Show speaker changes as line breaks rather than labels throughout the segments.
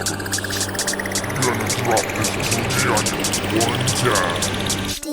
Gonna drop this booty on you one time.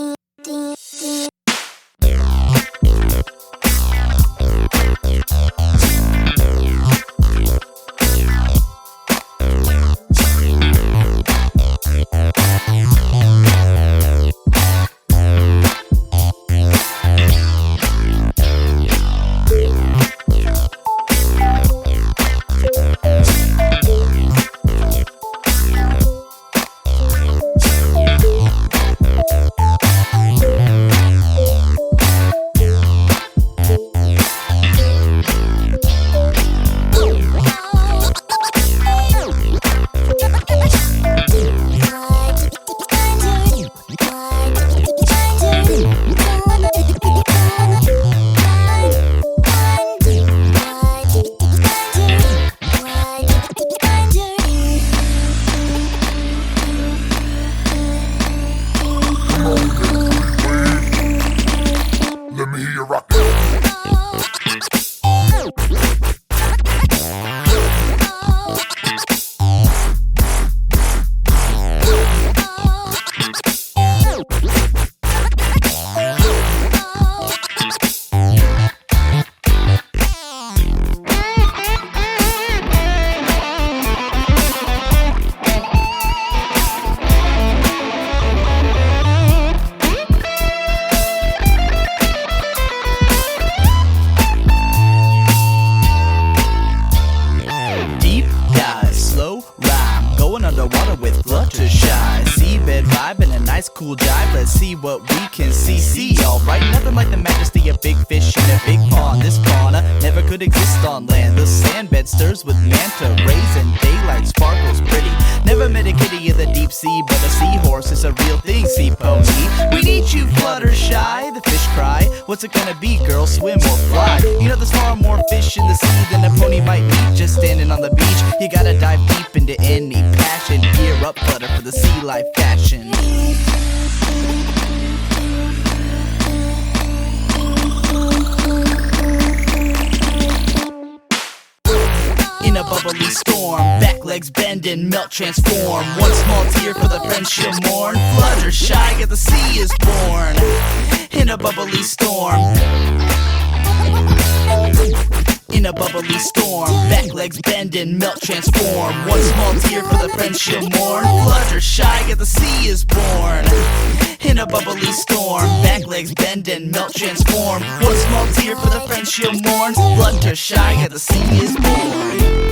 Let me hear you rock.
Underwater with Fluttershy, seabed vibe and a nice cool dive. Let's see what we can see. Alright, nothing like the majesty of big fish in a big pond. This fauna never could exist on land. The sandbed stirs with manta rays and daylight sparkles pretty. Never met a kitty in the deep sea, but a seahorse is a real thing. Sea pony, we need you, Fluttershy. The fish cry, what's it gonna be, girl? Swim or fly? You know there's far more fish in the sea than a pony might meet just standing on the beach. You gotta dive deep into any passion. Gear up, Flutter, for the sea life fashion. In a bubbly storm, back legs bend and melt, transform. One small tear for the friends she'll mourn. Fluttershy, get the sea is born. In a bubbly storm. In a bubbly storm, back legs bend and melt, transform. One small tear for the friends she'll mourn. Fluttershy, get the sea is born. In a bubbly storm, back legs bend and melt, transform. One small tear for the friends she'll mourn. Fluttershy, get the sea is born.